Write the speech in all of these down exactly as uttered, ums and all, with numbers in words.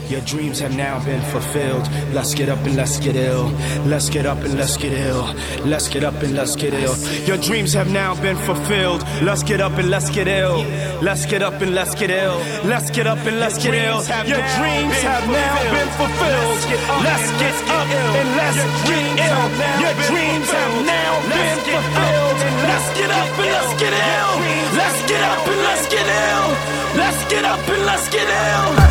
Your dreams have now been fulfilled. Let's get up and let's get ill. Let's get up and let's get ill. Let's get up and let's get ill. Your dreams have now been fulfilled. Let's get up and let's get ill. Let's get up and let's get ill. Let's get up and let's get ill. Your dreams have now been fulfilled. Let's get up and let's get ill. Your dreams have now been fulfilled. Let's get up and let's get ill. Let's get up and let's get ill. Let's get up and let's get ill.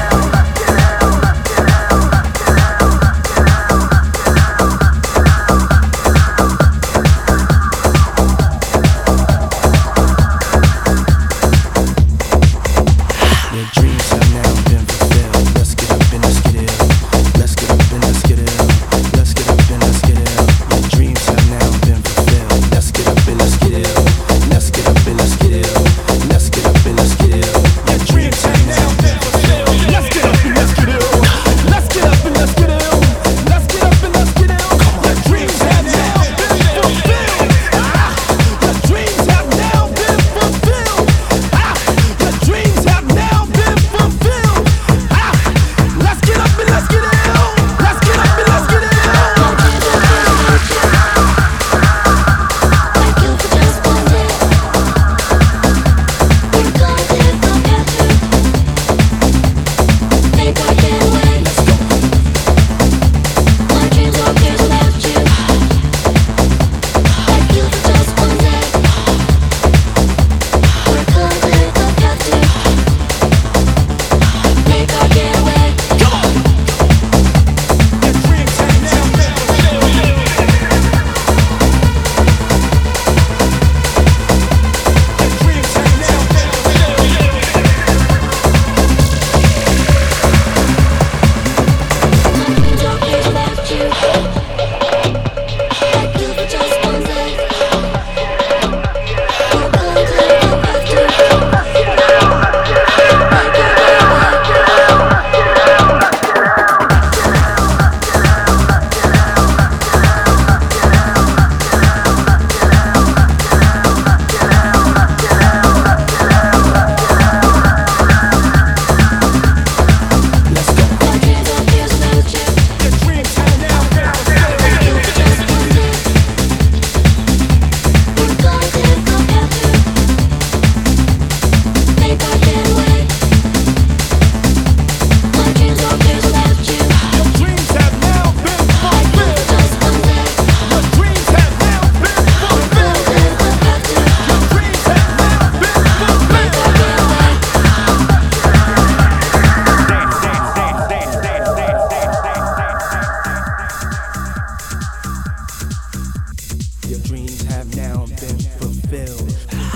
Your dreams have now been fulfilled.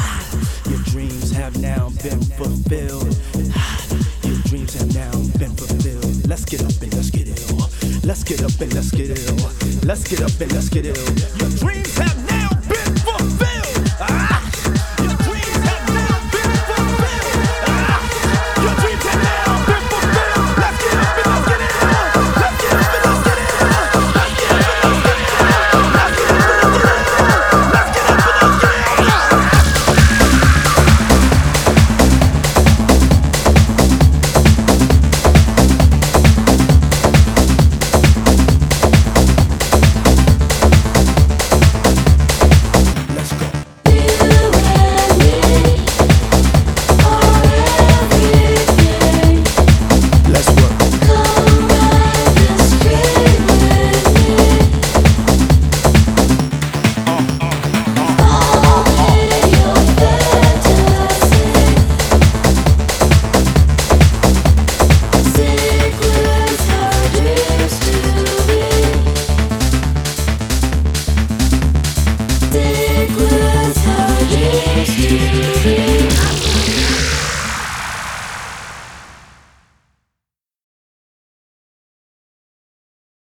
Your dreams have now been fulfilled. Your dreams have now been fulfilled. Let's get up and let's get ill. Let's get up and let's get ill. Let's get up and let's get ill. Your dreams